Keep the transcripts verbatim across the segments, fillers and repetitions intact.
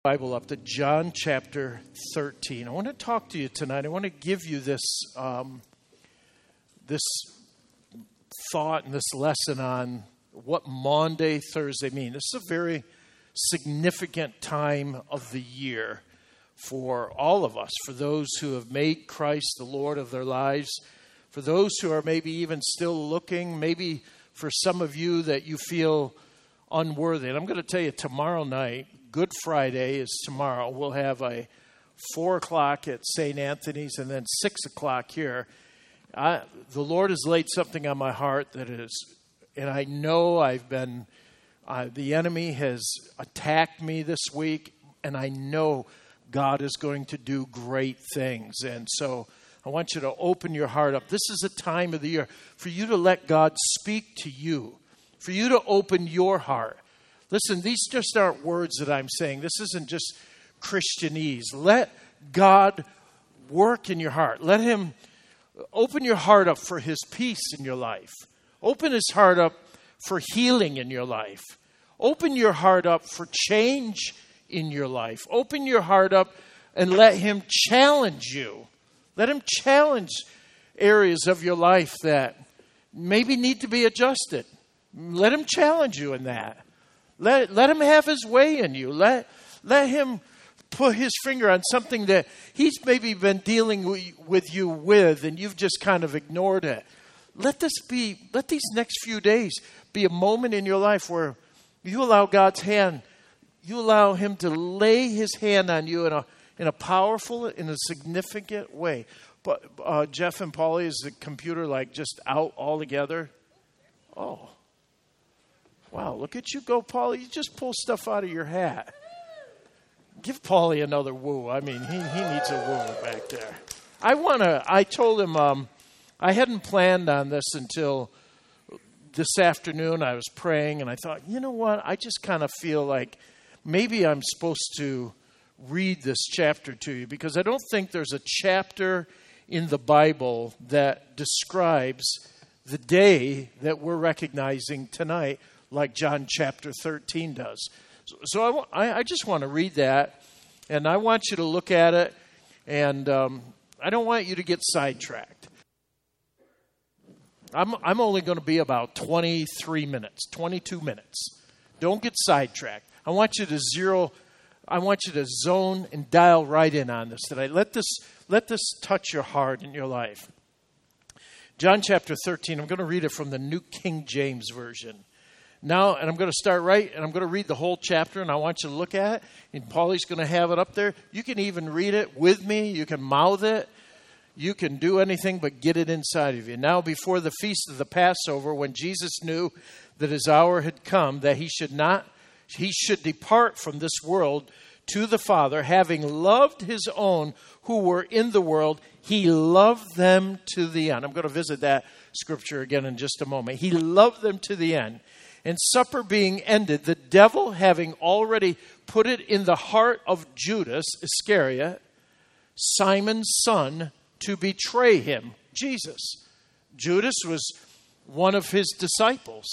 Bible up to John chapter thirteen. I want to talk to you tonight. I want to give you this um, this thought and this lesson on what Maundy, Thursday mean. This is a very significant time of the year for all of us, for those who have made Christ the Lord of their lives, for those who are maybe even still looking, maybe for some of you that you feel unworthy. And I'm going to tell you, tomorrow night, Good Friday is tomorrow. We'll have a four o'clock at Saint Anthony's and then six o'clock here. I, the Lord has laid something on my heart that is, and I know I've been, uh, the enemy has attacked me this week, and I know God is going to do great things. And so I want you to open your heart up. This is a time of the year for you to let God speak to you, for you to open your heart. Listen, these just aren't words that I'm saying. This isn't just Christianese. Let God work in your heart. Let Him open your heart up for His peace in your life. Open His heart up for healing in your life. Open your heart up for change in your life. Open your heart up and let Him challenge you. Let Him challenge areas of your life that maybe need to be adjusted. Let Him challenge you in that. Let, let Him have His way in you. Let, let Him put His finger on something that He's maybe been dealing with you with, and you've just kind of ignored it. Let this be, let these next few days be a moment in your life where you allow God's hand, you allow Him to lay His hand on you in a in a powerful, in a significant way. But uh, Jeff and Paulie, is the computer like just out altogether? Oh. Wow, look at you go, Paulie. You just pull stuff out of your hat. Give Paulie another woo. I mean, he, he needs a woo back there. I want to, I told him, um, I hadn't planned on this until this afternoon. I was praying, and I thought, you know what? I just kind of feel like maybe I'm supposed to read this chapter to you, because I don't think there's a chapter in the Bible that describes the day that we're recognizing tonight like John chapter thirteen does. So, so I, I just want to read that, and I want you to look at it, and um, I don't want you to get sidetracked. I'm, I'm only going to be about twenty-three minutes, twenty-two minutes. Don't get sidetracked. I want you to zero, I want you to zone and dial right in on this today. Let this, let this touch your heart and your life. John chapter thirteen, I'm going to read it from the New King James Version. Now, and I'm going to start right, and I'm going to read the whole chapter, and I want you to look at it, and Paulie's going to have it up there. You can even read it with me. You can mouth it. You can do anything but get it inside of you. Now, before the feast of the Passover, when Jesus knew that His hour had come, that He should not, He should depart from this world to the Father, having loved His own who were in the world, He loved them to the end. I'm going to visit that scripture again in just a moment. He loved them to the end. And supper being ended, the devil having already put it in the heart of Judas Iscariot, Simon's son, to betray him, Jesus. Judas was one of His disciples.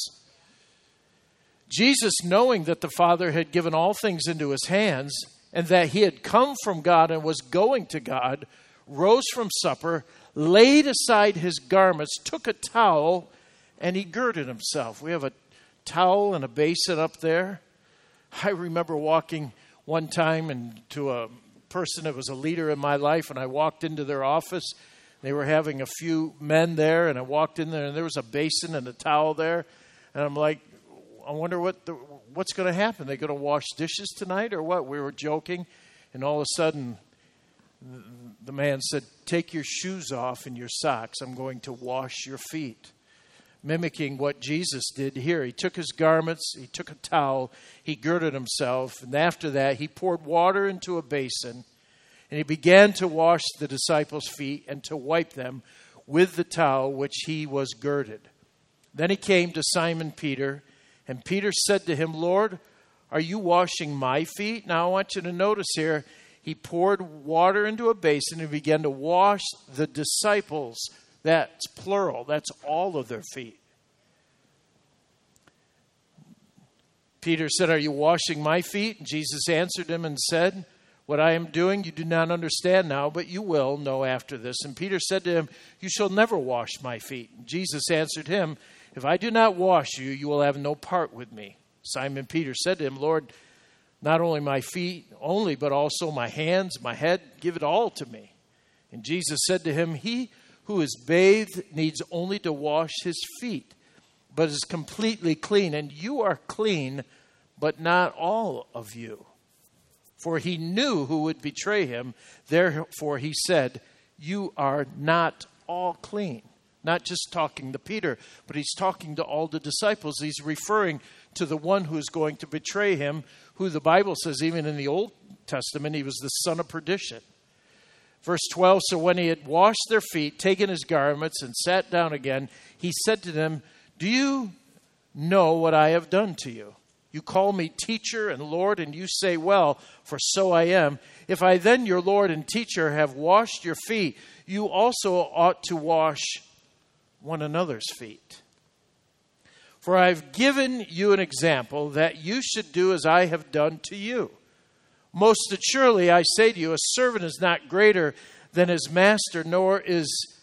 Jesus, knowing that the Father had given all things into His hands, and that He had come from God and was going to God, rose from supper, laid aside His garments, took a towel, and He girded Himself. We have a towel and a basin up there. I remember walking one time and to a person that was a leader in my life, and I walked into their office. They were having a few men there, and I walked in there, and there was a basin and a towel there. And I'm like, I wonder what the, what's going to happen. They're going to wash dishes tonight or what? We were joking, and all of a sudden, the man said, "Take your shoes off and your socks. I'm going to wash your feet." Mimicking what Jesus did here. He took His garments, He took a towel, He girded Himself, and after that He poured water into a basin, and He began to wash the disciples' feet and to wipe them with the towel which He was girded. Then He came to Simon Peter, and Peter said to Him, "Lord, are you washing my feet?" Now I want you to notice here, He poured water into a basin and began to wash the disciples' That's plural. That's all of their feet. Peter said, "Are you washing my feet?" And Jesus answered him and said, "What I am doing you do not understand now, but you will know after this." And Peter said to him, "You shall never wash my feet." And Jesus answered him, "If I do not wash you, you will have no part with me." Simon Peter said to him, "Lord, not only my feet only, but also my hands, my head, give it all to me." And Jesus said to him, "He who is bathed needs only to wash his feet, but is completely clean. And you are clean, but not all of you." For he knew who would betray him. Therefore he said, "You are not all clean." Not just talking to Peter, but he's talking to all the disciples. He's referring to the one who is going to betray him, who the Bible says, even in the Old Testament, he was the son of perdition. Verse twelve, so when he had washed their feet, taken his garments, and sat down again, he said to them, "Do you know what I have done to you? You call me teacher and Lord, and you say, well, for so I am. If I then, your Lord and teacher, have washed your feet, you also ought to wash one another's feet. For I have given you an example that you should do as I have done to you. Most assuredly, I say to you, a servant is not greater than his master, nor is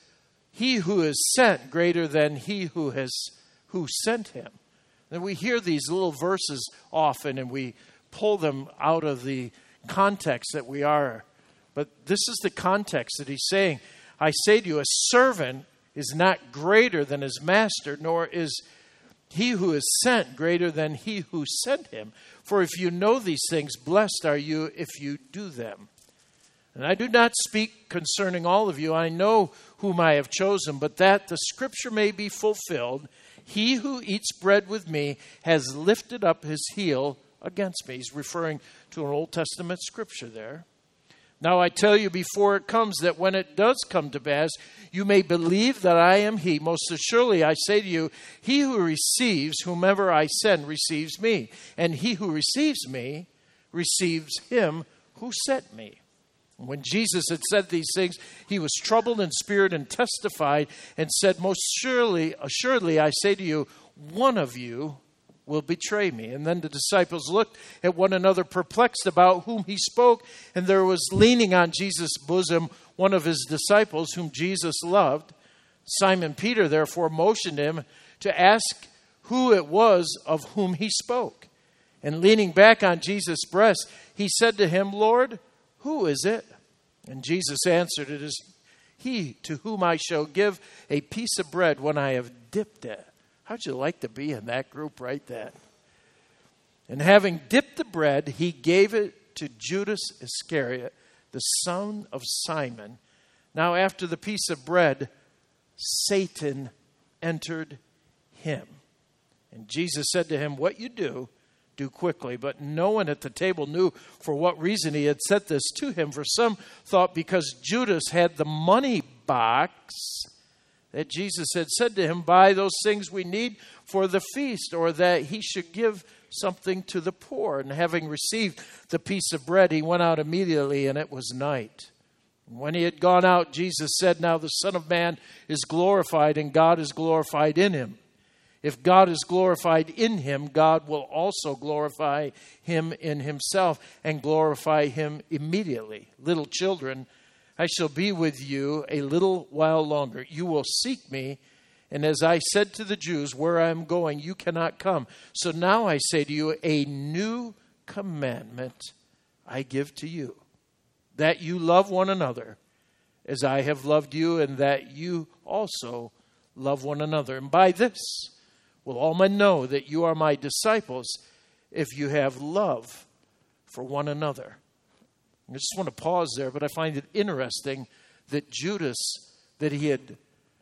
he who is sent greater than he who has who sent him." And we hear these little verses often, and we pull them out of the context that we are. But this is the context that he's saying. I say to you, a servant is not greater than his master, nor is he who is sent greater than he who sent him. For if you know these things, blessed are you if you do them. And I do not speak concerning all of you. I know whom I have chosen, but that the scripture may be fulfilled, he who eats bread with me has lifted up his heel against me. He's referring to an Old Testament scripture there. Now I tell you before it comes, that when it does come to pass, you may believe that I am he. Most assuredly, I say to you, he who receives whomever I send receives me. And he who receives me receives him who sent me. When Jesus had said these things, he was troubled in spirit and testified and said, most surely, assuredly, I say to you, one of you will betray me. And then the disciples looked at one another, perplexed about whom he spoke. And there was leaning on Jesus' bosom one of his disciples whom Jesus loved. Simon Peter therefore motioned him to ask who it was of whom he spoke. And leaning back on Jesus' breast, he said to him, Lord, who is it? And Jesus answered, it is he to whom I shall give a piece of bread when I have dipped it. How'd you like to be in that group right then? And having dipped the bread, he gave it to Judas Iscariot, the son of Simon. Now after the piece of bread, Satan entered him. And Jesus said to him, what you do, do quickly. But no one at the table knew for what reason he had said this to him. For some thought because Judas had the money box that Jesus had said to him, buy those things we need for the feast, or that he should give something to the poor. And having received the piece of bread, he went out immediately, and it was night. And when he had gone out, Jesus said, now the Son of Man is glorified, and God is glorified in him. If God is glorified in him, God will also glorify him in himself and glorify him immediately. Little children, I shall be with you a little while longer. You will seek me, and as I said to the Jews, where I am going, you cannot come. So now I say to you, a new commandment I give to you, that you love one another as I have loved you, and that you also love one another. And by this will all men know that you are my disciples, if you have love for one another. I just want to pause there, but I find it interesting that Judas, that he had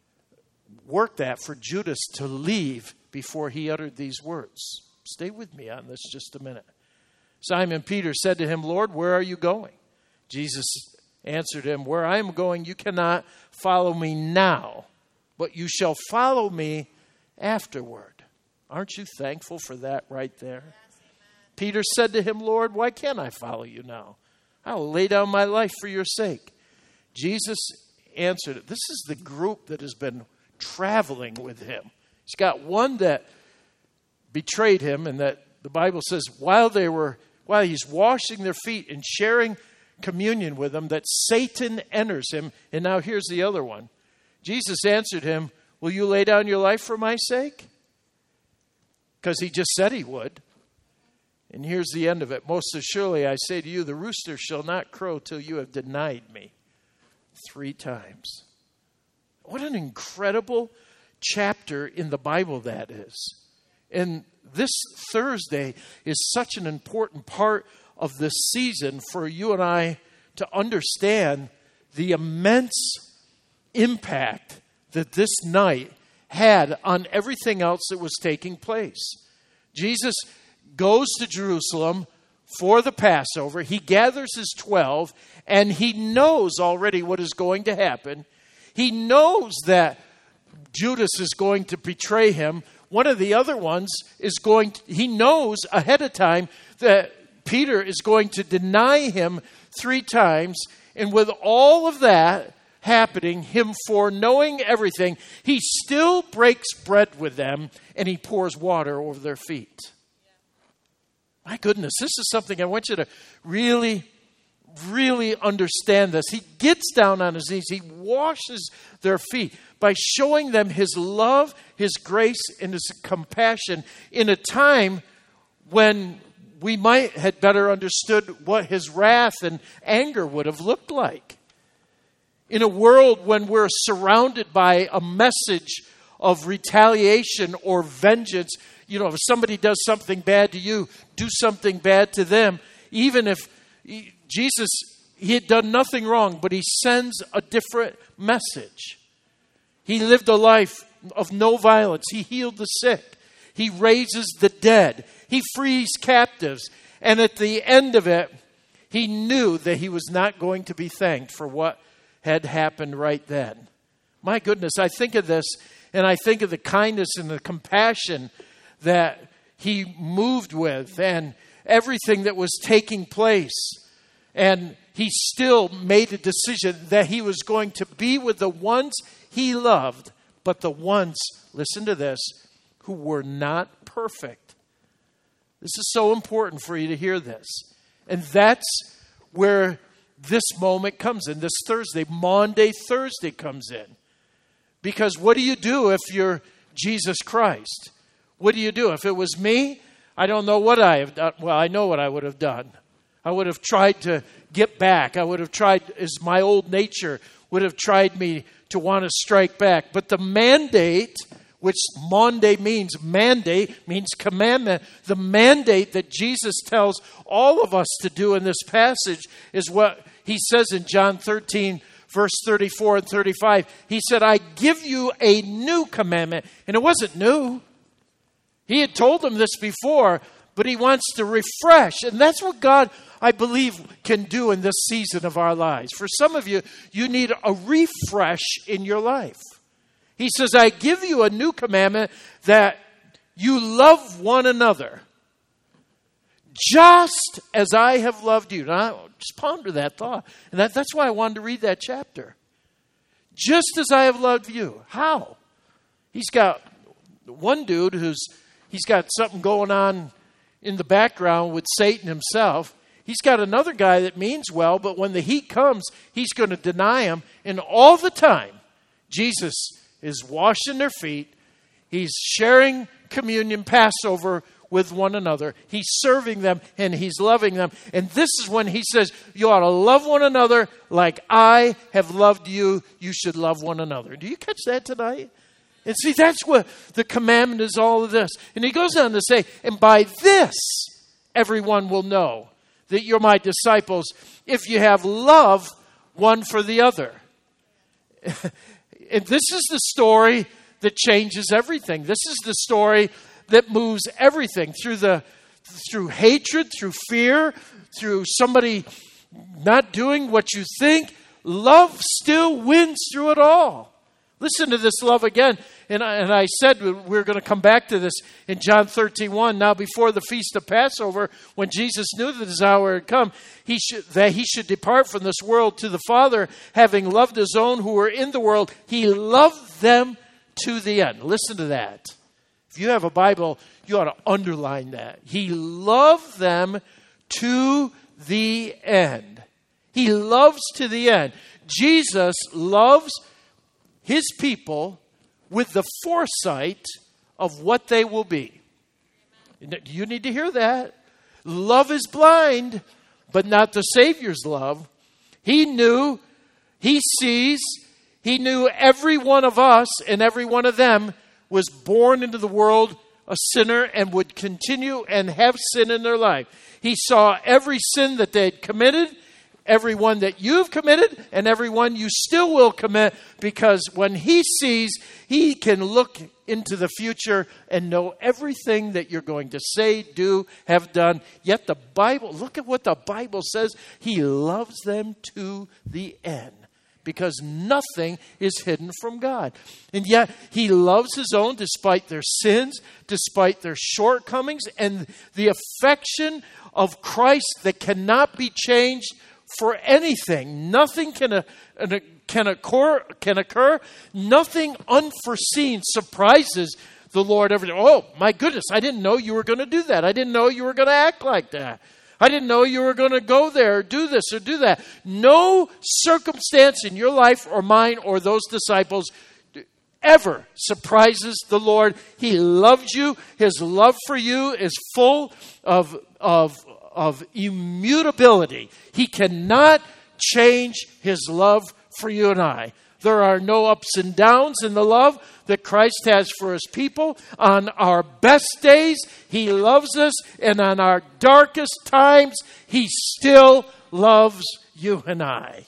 worked that for Judas to leave before he uttered these words. Stay with me on this just a minute. Simon Peter said to him, Lord, where are you going? Jesus answered him, where I am going, you cannot follow me now, but you shall follow me afterward. Aren't you thankful for that right there? Yes, Peter said to him, Lord, why can't I follow you now? I will lay down my life for your sake. Jesus answered, this is the group that has been traveling with him. He's got one that betrayed him and that the Bible says, while they were, while he's washing their feet and sharing communion with them, that Satan enters him. And now here's the other one. Jesus answered him, will you lay down your life for my sake? Because he just said he would. And here's the end of it. Most assuredly, I say to you, the rooster shall not crow till you have denied me three times. What an incredible chapter in the Bible that is. And this Thursday is such an important part of this season for you and I to understand the immense impact that this night had on everything else that was taking place. Jesus goes to Jerusalem for the Passover. He gathers his twelve, and he knows already what is going to happen. He knows that Judas is going to betray him. One of the other ones is going to, he knows ahead of time that Peter is going to deny him three times. And with all of that happening, him foreknowing everything, he still breaks bread with them and he pours water over their feet. My goodness, this is something I want you to really, really understand this. He gets down on his knees. He washes their feet by showing them his love, his grace, and his compassion in a time when we might have better understood what his wrath and anger would have looked like. In a world when we're surrounded by a message of retaliation or vengeance, you know, if somebody does something bad to you, do something bad to them. Even if he, Jesus, he had done nothing wrong, but he sends a different message. He lived a life of no violence. He healed the sick. He raises the dead. He frees captives. And at the end of it, he knew that he was not going to be thanked for what had happened right then. My goodness, I think of this, and I think of the kindness and the compassion that he moved with and everything that was taking place. And he still made a decision that he was going to be with the ones he loved, but the ones, listen to this, who were not perfect. This is so important for you to hear this. And that's where this moment comes in, this Thursday. Maundy Thursday comes in. Because what do you do if you're Jesus Christ? What do you do? If it was me, I don't know what I have done. Well, I know what I would have done. I would have tried to get back. I would have tried, as my old nature would have tried me to want to strike back. But the mandate, which Maundy means, mandate means commandment. The mandate that Jesus tells all of us to do in this passage is what he says in John thirteen, verse thirty-four and thirty-five. He said, I give you a new commandment. And it wasn't new. He had told them this before, but he wants to refresh. And that's what God, I believe, can do in this season of our lives. For some of you, you need a refresh in your life. He says, I give you a new commandment that you love one another just as I have loved you. Now, just ponder that thought. And that, that's why I wanted to read that chapter. Just as I have loved you. How? He's got one dude who's He's got something going on in the background with Satan himself. He's got another guy that means well, but when the heat comes, he's going to deny him. And all the time, Jesus is washing their feet. He's sharing communion, Passover with one another. He's serving them and he's loving them. And this is when he says, you ought to love one another like I have loved you. You should love one another. Do you catch that tonight? And see, that's what the commandment is, all of this. And he goes on to say, and by this, everyone will know that you're my disciples if you have love one for the other. And this is the story that changes everything. This is the story that moves everything through the through hatred, through fear, through somebody not doing what you think. Love still wins through it all. Listen to this love again. And I, and I said we're going to come back to this in John thirteen one. Now before the feast of Passover, when Jesus knew that his hour had come, he should, that he should depart from this world to the Father, having loved his own who were in the world, he loved them to the end. Listen to that. If you have a Bible, you ought to underline that. He loved them to the end. He loves to the end. Jesus loves his people with the foresight of what they will be. You need to hear that. Love is blind, but not the Savior's love. He knew, he sees, he knew every one of us and every one of them was born into the world a sinner and would continue and have sin in their life. He saw every sin that they had committed, every one that you've committed, and every one you still will commit, because when he sees, he can look into the future and know everything that you're going to say, do, have done. Yet the Bible, look at what the Bible says. He loves them to the end, because nothing is hidden from God. And yet he loves his own despite their sins, despite their shortcomings, and the affection of Christ that cannot be changed for anything. Nothing can, uh, can, occur, can occur. Nothing unforeseen surprises the Lord every day. Oh, my goodness, I didn't know you were going to do that. I didn't know you were going to act like that. I didn't know you were going to go there, or do this, or do that. No circumstance in your life or mine or those disciples ever surprises the Lord. He loves you. His love for you is full of, of, of immutability. He cannot change his love for you and I. There are no ups and downs in the love that Christ has for his people. On our best days, he loves us. And on our darkest times, he still loves you and I. Amen.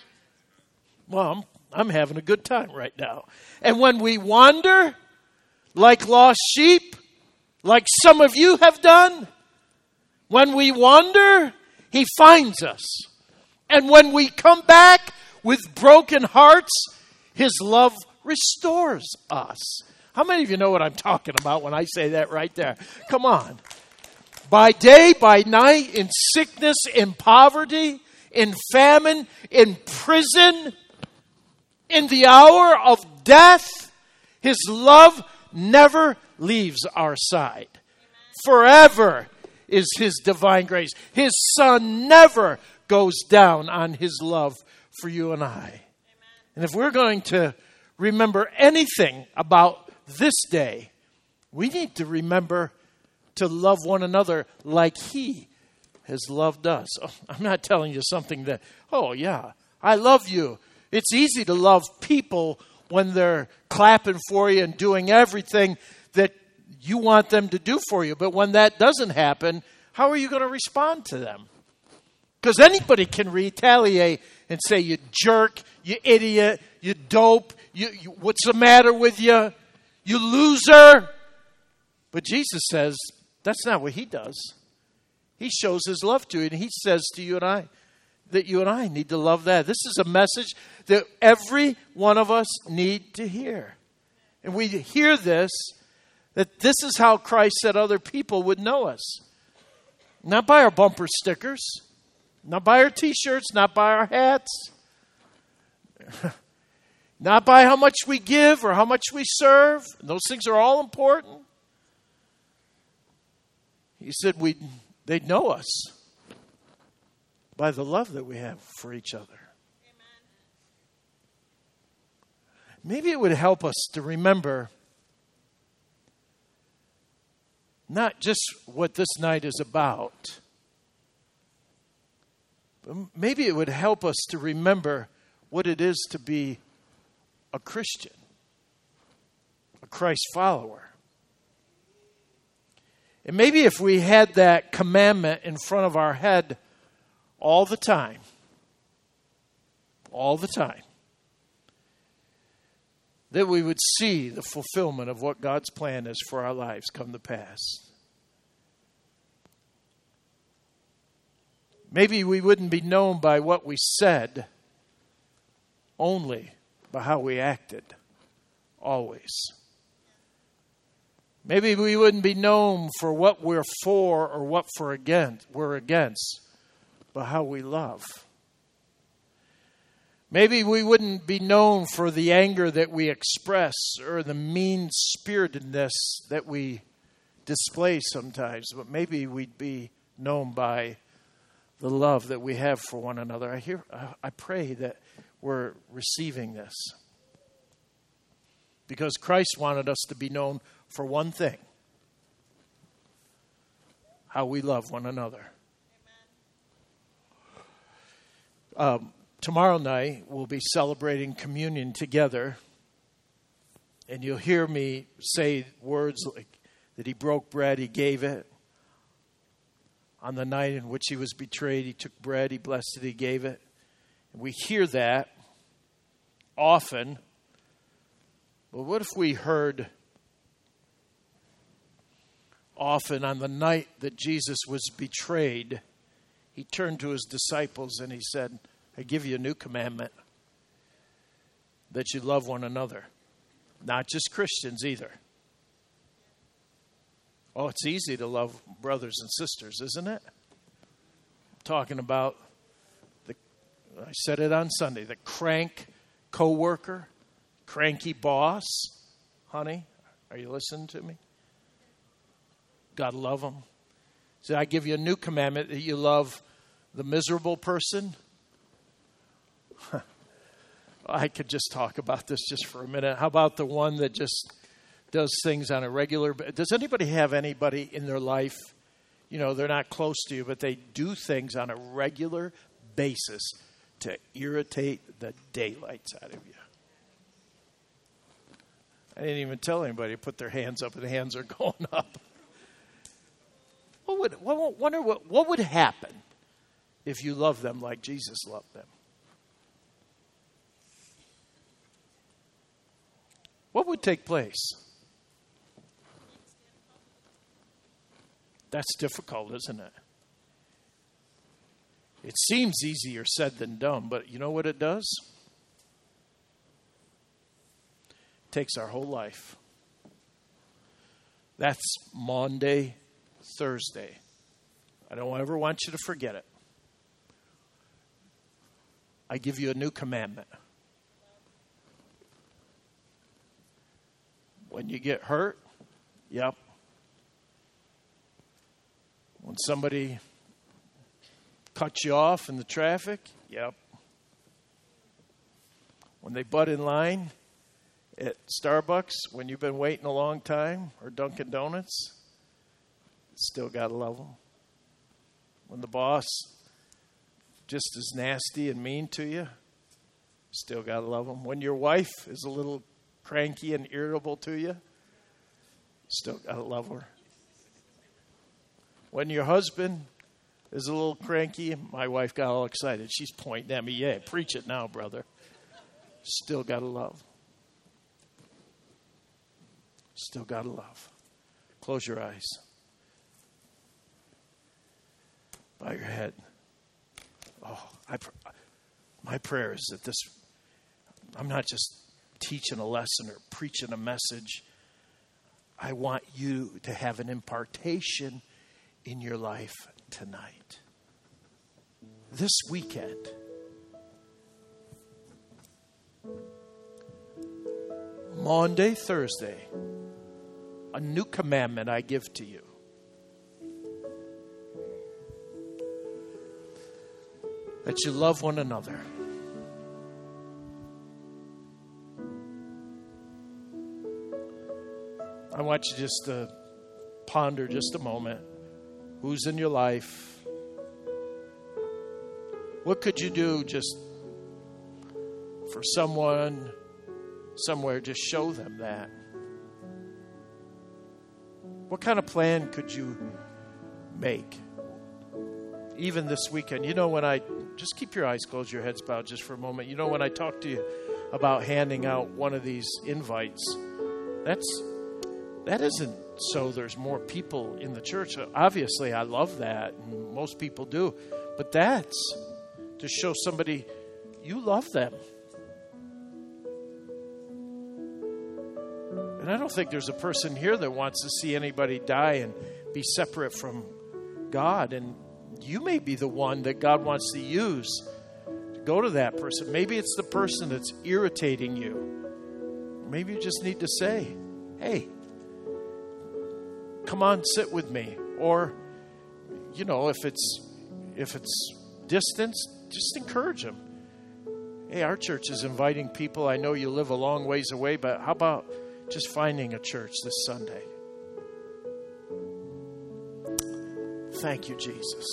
Well, I'm, I'm having a good time right now. And when we wander like lost sheep, like some of you have done, when we wander, he finds us. And when we come back with broken hearts, his love restores us. How many of you know what I'm talking about when I say that right there? Come on. By day, by night, in sickness, in poverty, in famine, in prison, in the hour of death, his love never leaves our side. Forever is his divine grace. His Son never goes down on his love for you and I. Amen. And if we're going to remember anything about this day, we need to remember to love one another like he has loved us. Oh, I'm not telling you something that, oh yeah, I love you. It's easy to love people when they're clapping for you and doing everything that you want them to do for you. But when that doesn't happen, how are you going to respond to them? Because anybody can retaliate and say, you jerk, you idiot, you dope, you, you, what's the matter with you, you loser. But Jesus says, that's not what he does. He shows his love to you, and he says to you and I that you and I need to love that. This is a message that every one of us need to hear. And we hear this, that this is how Christ said other people would know us. Not by our bumper stickers, not by our t-shirts, not by our hats, not by how much we give or how much we serve. Those things are all important. He said we they'd know us by the love that we have for each other. Amen. Maybe it would help us to remember not just what this night is about, but maybe it would help us to remember what it is to be a Christian, a Christ follower. And maybe if we had that commandment in front of our head all the time, all the time, that we would see the fulfillment of what God's plan is for our lives come to pass. Maybe we wouldn't be known by what we said, only by how we acted, always. Maybe we wouldn't be known for what we're for or what for against, we're against, but how we love. Maybe we wouldn't be known for the anger that we express or the mean-spiritedness that we display sometimes, but maybe we'd be known by the love that we have for one another. I hear, I pray that we're receiving this, because Christ wanted us to be known for one thing: how we love one another. Um, tomorrow night we'll be celebrating communion together, and you'll hear me say words like that he broke bread, he gave it. On the night in which he was betrayed, he took bread, he blessed it, he gave it. And we hear that often. But what if we heard often on the night that Jesus was betrayed, he turned to his disciples and he said, I give you a new commandment, that you love one another. Not just Christians either. Oh, it's easy to love brothers and sisters, isn't it? I'm talking about, the, I said it on Sunday, the crank coworker, cranky boss. Honey, are you listening to me? Gotta love them. So I give you a new commandment, that you love the miserable person. I could just talk about this just for a minute. How about the one that just does things on a regular basis? Does anybody have anybody in their life, you know, they're not close to you, but they do things on a regular basis to irritate the daylights out of you? I didn't even tell anybody to put their hands up, and the hands are going up. What would, what, wonder what, what would happen if you loved them like Jesus loved them? What would take place? That's difficult, isn't it? It seems easier said than done, but you know what it does? It takes our whole life. That's Monday, Thursday. I don't ever want you to forget it. I give you a new commandment. When you get hurt, yep. When somebody cuts you off in the traffic, yep. When they butt in line at Starbucks when you've been waiting a long time, or Dunkin' Donuts, still got to love them. When the boss just is nasty and mean to you, still got to love them. When your wife is a little cranky and irritable to you, still got to love her. When your husband is a little cranky, my wife got all excited. She's pointing at me. Yeah, preach it now, brother. Still got to love. Still got to love. Close your eyes. Bow your head. Oh, I, my prayer is that this, I'm not just teaching a lesson or preaching a message. I want you to have an impartation in your life tonight. This weekend. Monday, Thursday. A new commandment I give to you. That you love one another. I want you just to ponder just a moment. Who's in your life? What could you do just for someone, somewhere, just show them that? What kind of plan could you make? Even this weekend. You know, when I, just keep your eyes closed, your heads bowed just for a moment. You know, when I talk to you about handing out one of these invites, that's, that isn't so there's more people in the church. Obviously, I love that, and most people do. But that's to show somebody you love them. And I don't think there's a person here that wants to see anybody die and be separate from God. And you may be the one that God wants to use to Go to that person. Maybe it's the person that's irritating you. Maybe you just need to say, hey, come on, sit with me. Or, you know, if it's if it's distance, just encourage them. Hey, our church is inviting people. I know you live a long ways away, but how about just finding a church this Sunday? Thank you, Jesus.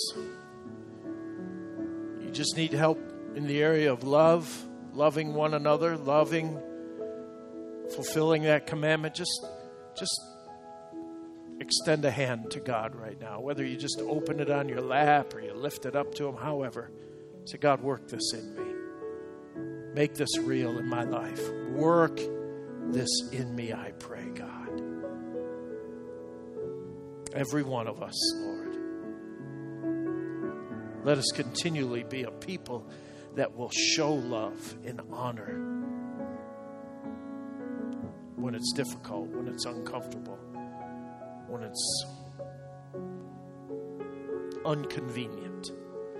You just need help in the area of love, loving one another, loving, fulfilling that commandment. Just, just extend a hand to God right now. Whether you just open it on your lap or you lift it up to Him, however. Say, God, work this in me. Make this real in my life. Work this in me, I pray, God. Every one of us, Lord. Let us continually be a people that will show love and honor when it's difficult, when it's uncomfortable, when it's inconvenient.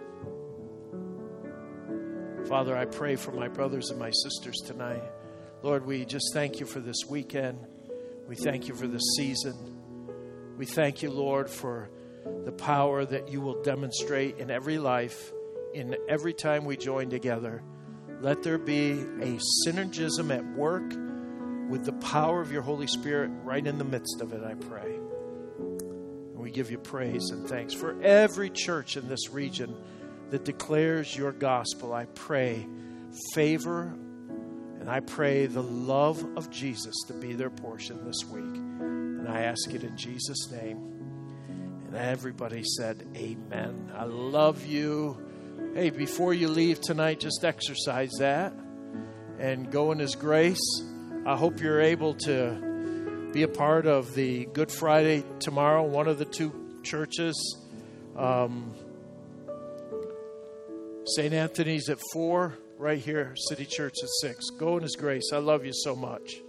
Father, I pray for my brothers and my sisters tonight. Lord, we just thank you for this weekend. We thank you for this season. We thank you, Lord, for the power that you will demonstrate in every life, in every time we join together. Let there be a synergism at work with the power of your Holy Spirit right in the midst of it, I pray. And we give you praise and thanks for every church in this region that declares your gospel. I pray favor, and I pray the love of Jesus to be their portion this week. And I ask it in Jesus' name. And everybody said, amen. I love you. Hey, before you leave tonight, just exercise that and go in His grace. I hope you're able to be a part of the Good Friday tomorrow, one of the two churches. Um, Saint Anthony's at four, right here, City Church at six. Go in His grace. I love you so much.